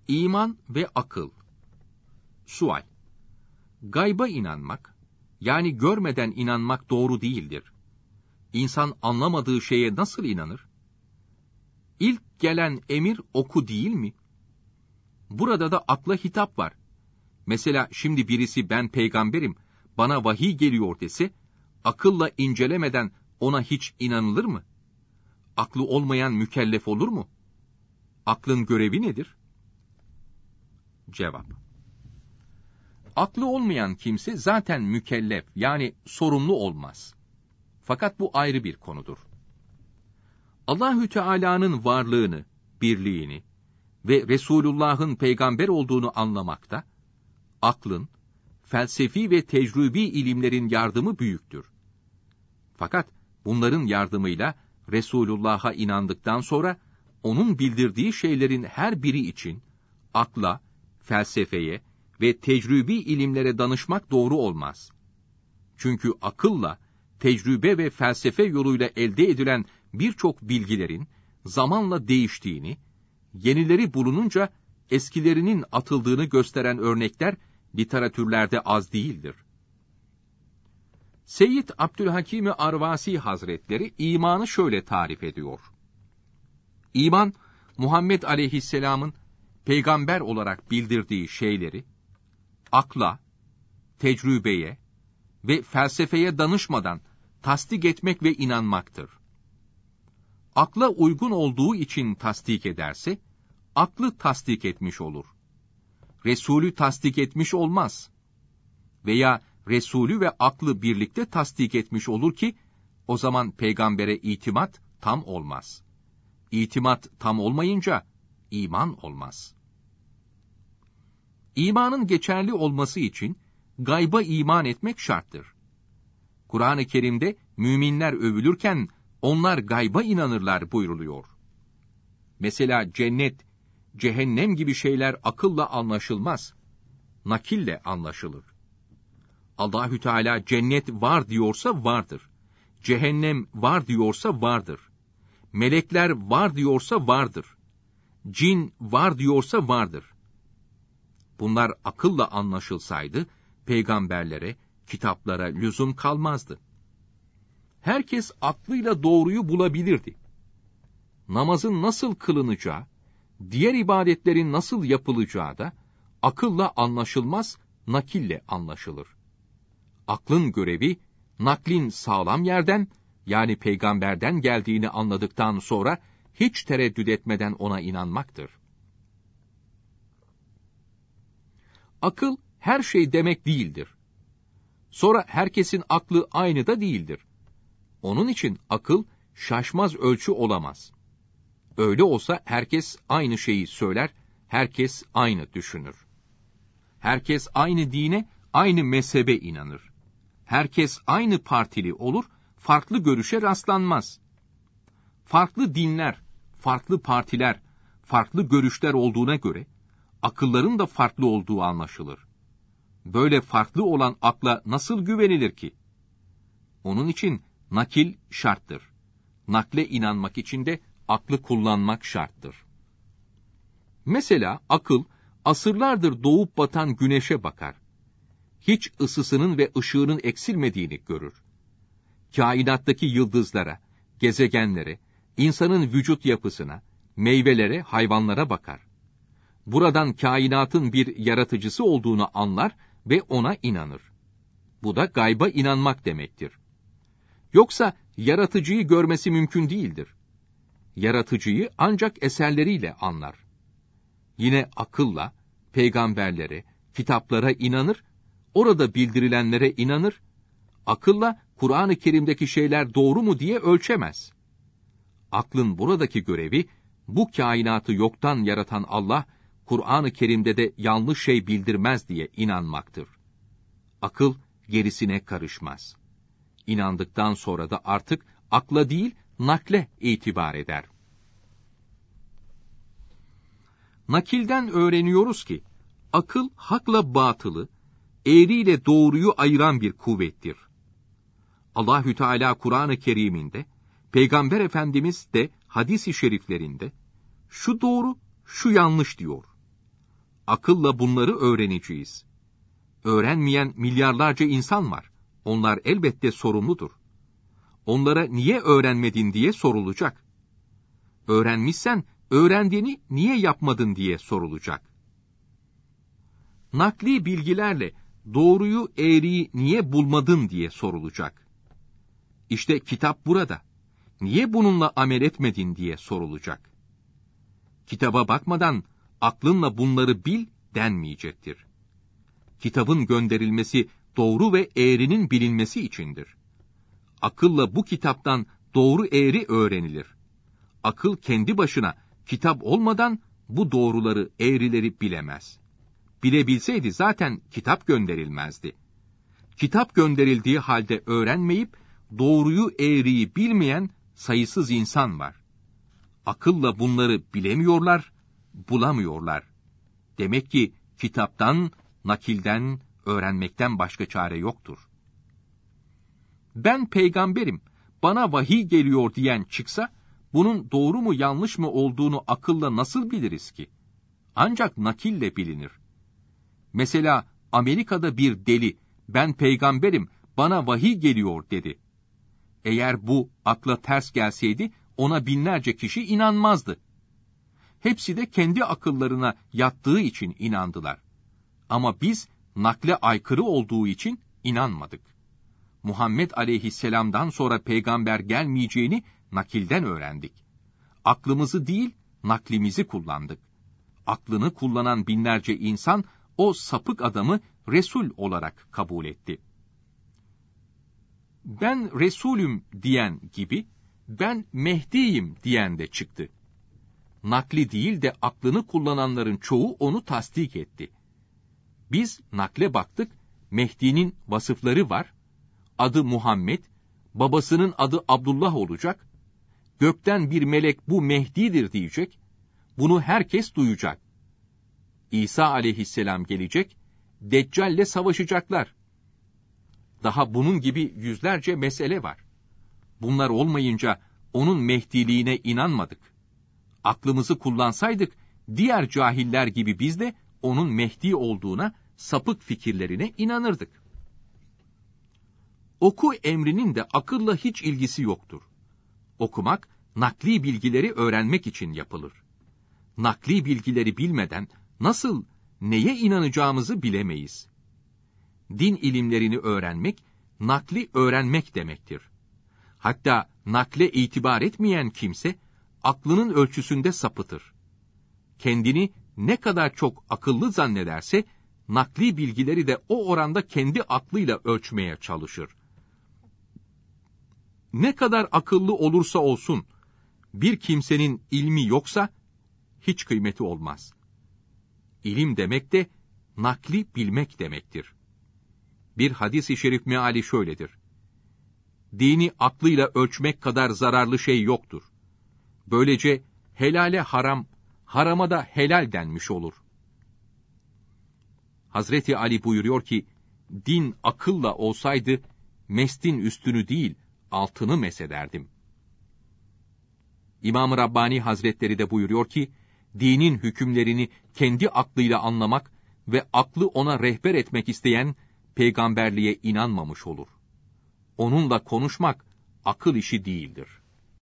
İman ve akıl. Sual: Gayba inanmak, yani görmeden inanmak doğru değildir. İnsan anlamadığı şeye nasıl inanır? İlk gelen emir oku değil mi? Burada da akla hitap var. Mesela şimdi birisi ben peygamberim, bana vahiy geliyor dese, akılla incelemeden ona hiç inanılır mı? Aklı olmayan mükellef olur mu? Aklın görevi nedir? Cevap: Aklı olmayan kimse zaten mükellef, yani sorumlu olmaz. Fakat bu ayrı bir konudur. Allahü Teala'nın varlığını, birliğini ve Resulullah'ın peygamber olduğunu anlamakta, aklın, felsefi ve tecrübi ilimlerin yardımı büyüktür. Fakat bunların yardımıyla Resulullah'a inandıktan sonra, onun bildirdiği şeylerin her biri için akla, felsefeye ve tecrübi ilimlere danışmak doğru olmaz. Çünkü akılla, tecrübe ve felsefe yoluyla elde edilen birçok bilgilerin zamanla değiştiğini, yenileri bulununca eskilerinin atıldığını gösteren örnekler literatürlerde az değildir. Seyyid Abdülhakim-i Arvasi Hazretleri imanı şöyle tarif ediyor: İman, Muhammed Aleyhisselam'ın peygamber olarak bildirdiği şeyleri, akla, tecrübeye ve felsefeye danışmadan tasdik etmek ve inanmaktır. Akla uygun olduğu için tasdik ederse, aklı tasdik etmiş olur. Resulü tasdik etmiş olmaz. Veya Resulü ve aklı birlikte tasdik etmiş olur ki, o zaman peygambere itimat tam olmaz. İtimat tam olmayınca, iman olmaz. İmanın geçerli olması için, gayba iman etmek şarttır. Kur'an-ı Kerim'de müminler övülürken, onlar gayba inanırlar buyruluyor. Mesela cennet, cehennem gibi şeyler akılla anlaşılmaz. Nakille anlaşılır. Allahü Teala cennet var diyorsa vardır. Cehennem var diyorsa vardır. Melekler var diyorsa vardır. Cin var diyorsa vardır. Bunlar akılla anlaşılsaydı, peygamberlere, kitaplara lüzum kalmazdı. Herkes aklıyla doğruyu bulabilirdi. Namazın nasıl kılınacağı, diğer ibadetlerin nasıl yapılacağı da akılla anlaşılmaz, nakille anlaşılır. Aklın görevi, naklin sağlam yerden, yani peygamberden geldiğini anladıktan sonra hiç tereddüt etmeden ona inanmaktır. Akıl her şey demek değildir. Sonra herkesin aklı aynı da değildir. Onun için akıl şaşmaz ölçü olamaz. Öyle olsa herkes aynı şeyi söyler, herkes aynı düşünür. Herkes aynı dine, aynı mezhebe inanır. Herkes aynı partili olur, farklı görüşe rastlanmaz. Farklı dinler, farklı partiler, farklı görüşler olduğuna göre, akılların da farklı olduğu anlaşılır. Böyle farklı olan akla nasıl güvenilir ki? Onun için nakil şarttır. Nakle inanmak için de aklı kullanmak şarttır. Mesela akıl, asırlardır doğup batan güneşe bakar. Hiç ısısının ve ışığının eksilmediğini görür. Kainattaki yıldızlara, gezegenlere, insanın vücut yapısına, meyvelere, hayvanlara bakar. Buradan kainatın bir yaratıcısı olduğunu anlar ve ona inanır. Bu da gayba inanmak demektir. Yoksa yaratıcıyı görmesi mümkün değildir. Yaratıcıyı ancak eserleriyle anlar. Yine akılla, peygamberlere, kitaplara inanır, orada bildirilenlere inanır, akılla Kur'an-ı Kerim'deki şeyler doğru mu diye ölçemez. Aklın buradaki görevi, bu kainatı yoktan yaratan Allah, Kur'an-ı Kerim'de de yanlış şey bildirmez diye inanmaktır. Akıl gerisine karışmaz. İnandıktan sonra da artık akla değil, nakle itibar eder. Nakilden öğreniyoruz ki, akıl hakla batılı, eğriyle doğruyu ayıran bir kuvvettir. Allahü Teala Kur'an-ı Kerim'inde, Peygamber Efendimiz de hadis-i şeriflerinde, şu doğru, şu yanlış diyor. Akılla bunları öğreneceğiz. Öğrenmeyen milyarlarca insan var. Onlar elbette sorumludur. Onlara niye öğrenmedin diye sorulacak. Öğrenmişsen, öğrendiğini niye yapmadın diye sorulacak. Nakli bilgilerle doğruyu, eğriyi niye bulmadın diye sorulacak. İşte kitap burada. Niye bununla amel etmedin diye sorulacak. Kitaba bakmadan aklınla bunları bil denmeyecektir. Kitabın gönderilmesi doğru ve eğrinin bilinmesi içindir. Akılla bu kitaptan doğru eğri öğrenilir. Akıl kendi başına kitap olmadan bu doğruları, eğrileri bilemez. Bilebilseydi zaten kitap gönderilmezdi. Kitap gönderildiği halde öğrenmeyip doğruyu, eğriyi bilmeyen sayısız insan var. Akılla bunları bilemiyorlar, bulamıyorlar. Demek ki kitaptan, nakilden, öğrenmekten başka çare yoktur. Ben peygamberim, bana vahiy geliyor diyen çıksa, bunun doğru mu yanlış mı olduğunu akılla nasıl biliriz ki? Ancak nakille bilinir. Mesela Amerika'da bir deli, ben peygamberim, bana vahiy geliyor dedi. Eğer bu akla ters gelseydi, ona binlerce kişi inanmazdı. Hepsi de kendi akıllarına yattığı için inandılar. Ama biz nakle aykırı olduğu için inanmadık. Muhammed aleyhisselamdan sonra peygamber gelmeyeceğini nakilden öğrendik. Aklımızı değil, naklimizi kullandık. Aklını kullanan binlerce insan o sapık adamı Resul olarak kabul etti. Ben Resulüm diyen gibi, ben Mehdi'yim diyen de çıktı. Nakli değil de aklını kullananların çoğu onu tasdik etti. Biz nakle baktık, Mehdi'nin vasıfları var, adı Muhammed, babasının adı Abdullah olacak, gökten bir melek bu Mehdi'dir diyecek, bunu herkes duyacak. İsa aleyhisselam gelecek, Deccal'le savaşacaklar. Daha bunun gibi yüzlerce mesele var. Bunlar olmayınca onun Mehdiliğine inanmadık. Aklımızı kullansaydık, diğer cahiller gibi biz de onun Mehdi olduğuna, sapık fikirlerine inanırdık. Oku emrinin de akılla hiç ilgisi yoktur. Okumak, nakli bilgileri öğrenmek için yapılır. Nakli bilgileri bilmeden nasıl, neye inanacağımızı bilemeyiz. Din ilimlerini öğrenmek, nakli öğrenmek demektir. Hatta nakle itibar etmeyen kimse, aklının ölçüsünde sapıtır. Kendini ne kadar çok akıllı zannederse, nakli bilgileri de o oranda kendi aklıyla ölçmeye çalışır. Ne kadar akıllı olursa olsun, bir kimsenin ilmi yoksa, hiç kıymeti olmaz. İlim demek de, nakli bilmek demektir. Bir hadis-i şerif meali şöyledir. Dini aklıyla ölçmek kadar zararlı şey yoktur. Böylece helale haram, harama da helal denmiş olur. Hazreti Ali buyuruyor ki, din akılla olsaydı, mestin üstünü değil, altını mesederdim. İmam-ı Rabbani Hazretleri de buyuruyor ki, dinin hükümlerini kendi aklıyla anlamak ve aklı ona rehber etmek isteyen, peygamberliğe inanmamış olur. Onunla konuşmak, akıl işi değildir.